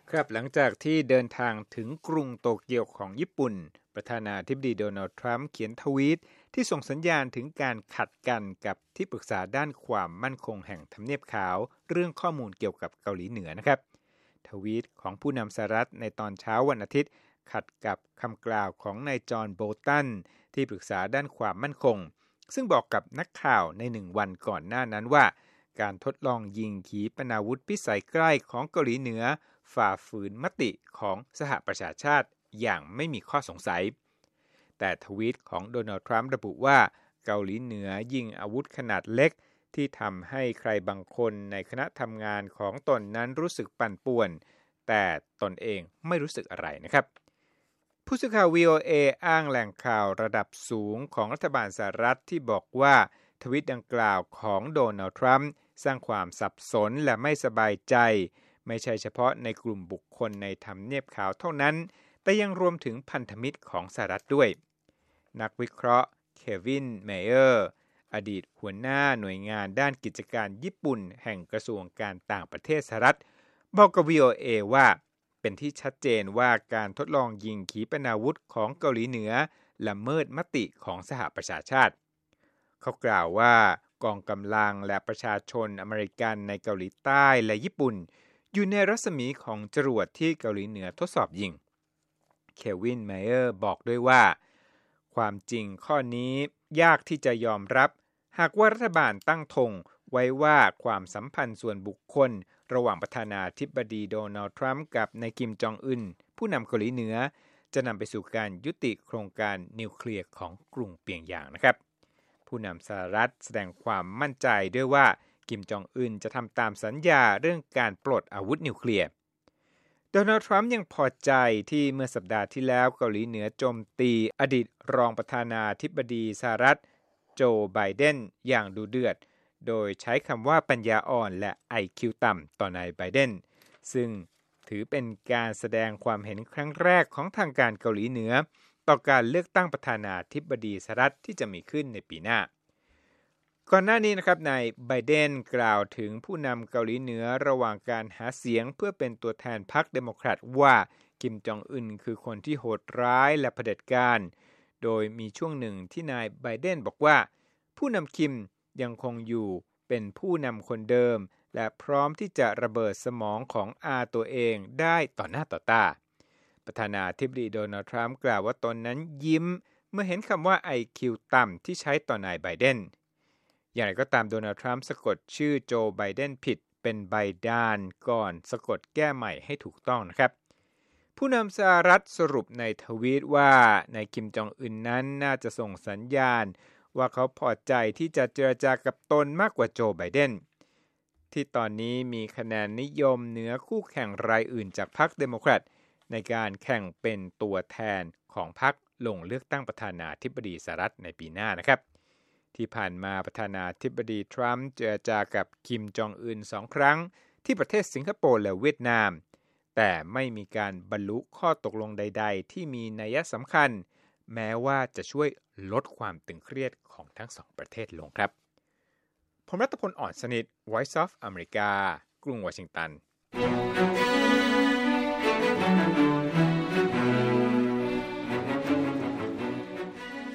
ครับหลังจากที่เดินทางถึงกรุงโตเกียวของญี่ปุ่นประธานาธิบดีโดนัลด์ทรัมป์เขียนทวีตที่ส่งสัญญาณถึงการขัดกันกับที่ปรึกษาด้านความมั่นคงแห่งทำเนียบขาวเรื่องข้อมูลเกี่ยวกับเกาหลีเหนือนะครับทวีตของผู้นำสหรัฐในตอนเช้าวันอาทิตย์ขัดกับคำกล่าวของนายจอห์นโบลตันที่ปรึกษาด้านความมั่นคงซึ่งบอกกับนักข่าวใน1 วันก่อนหน้านั้นว่าการทดลองยิงขีปนาวุธพิสัยใกล้ของเกาหลีเหนือฝ่าฝืนมติของสหประชาชาติอย่างไม่มีข้อสงสัยแต่ทวีตของโดนัลด์ทรัมป์ระบุว่าเกาหลีเหนือยิงอาวุธขนาดเล็กที่ทำให้ใครบางคนในคณะทำงานของตนนั้นรู้สึกปั่นป่วนแต่ตนเองไม่รู้สึกอะไรนะครับผู้สื่อข่าว VOA อ้างแหล่งข่าวระดับสูงของรัฐบาลสหรัฐที่บอกว่าทวีตดังกล่าวของโดนัลด์ทรัมป์สร้างความสับสนและไม่สบายใจไม่ใช่เฉพาะในกลุ่มบุคคลในทำเนียบขาวเท่านั้นแต่ยังรวมถึงพันธมิตรของสหรัฐด้วยนักวิเคราะห์เควินเมเยอร์อดีตหัวหน้าหน่วยงานด้านกิจการญี่ปุ่นแห่งกระทรวงการต่างประเทศสหรัฐบอกกับ VOA ว่าเป็นที่ชัดเจนว่าการทดลองยิงขีปนาวุธของเกาหลีเหนือละเมิดมติของสหประชาชาติเขากล่าวว่ากองกำลังและประชาชนอเมริกันในเกาหลีใต้และญี่ปุ่นอยู่ในรัศมีของจรวดที่เกาหลีเหนือทดสอบยิงเควินไมเออร์บอกด้วยว่าความจริงข้อนี้ยากที่จะยอมรับหากว่ารัฐบาลตั้งธงไว้ว่าความสัมพันธ์ส่วนบุคคลระหว่างประธานาธิบดีโดนัลด์ทรัมป์กับนายคิมจองอึนผู้นำเกาหลีเหนือจะนำไปสู่การยุติโครงการนิวเคลียร์ของกรุงเปียงยางนะครับผู้นำสหรัฐแสดงความมั่นใจด้วยว่าคิมจองอึนจะทำตามสัญญาเรื่องการปลดอาวุธนิวเคลียร์โดนัลด์ทรัมป์ยังพอใจที่เมื่อสัปดาห์ที่แล้วเกาหลีเหนือโจมตีอดีตรองประธานาธิบดีสหรัฐโจไบเดนอย่างดุเดือดโดยใช้คำว่าปัญญาอ่อนและ IQ ต่ำต่อนายไบเดนซึ่งถือเป็นการแสดงความเห็นครั้งแรกของทางการเกาหลีเหนือต่อการเลือกตั้งประธานาธิบดีสหรัฐที่จะมีขึ้นในปีหน้าก่อนหน้านี้นะครับนายไบเดนกล่าวถึงผู้นำเกาหลีเหนือระหว่างการหาเสียงเพื่อเป็นตัวแทนพรรคเดโมแครตว่าคิมจองอึนคือคนที่โหดร้ายและเผด็จการโดยมีช่วงหนึ่งที่นายไบเดนบอกว่าผู้นำคิมยังคงอยู่เป็นผู้นำคนเดิมและพร้อมที่จะระเบิดสมองของตัวเองได้ต่อหน้าต่อตาประธานาธิบดีโดนัลด์ทรัมป์กล่าวว่าตนนั้นยิ้มเมื่อเห็นคำว่า IQ ต่ำที่ใช้ต่อนายไบเดนอย่างไรก็ตามโดนัลด์ทรัมป์สะกดชื่อโจไบเดนผิดเป็นไบดานก่อนสะกดแก้ใหม่ให้ถูกต้องนะครับผู้นำสหรัฐสรุปในทวีตว่านายคิมจองอึนนั้นน่าจะส่งสัญญาณว่าเขาพอใจที่จะเจรจากับตนมากกว่าโจไบเดนที่ตอนนี้มีคะแนนนิยมเหนือคู่แข่งรายอื่นจากพรรคเดโมแครตในการแข่งเป็นตัวแทนของพรรคลงเลือกตั้งประธานาธิบดีสหรัฐในปีหน้านะครับที่ผ่านมาประธานาธิบดีทรัมป์เจรจากับคิมจองอึน2 ครั้งที่ประเทศสิงคโปร์และเวียดนามแต่ไม่มีการบรรลุข้อตกลงใดๆที่มีนัยสำคัญแม้ว่าจะช่วยลดความตึงเครียดของทั้ง2 ประเทศลงครับผมรัตพล อ่อนสนิท Voice of America กรุงวอชิงตัน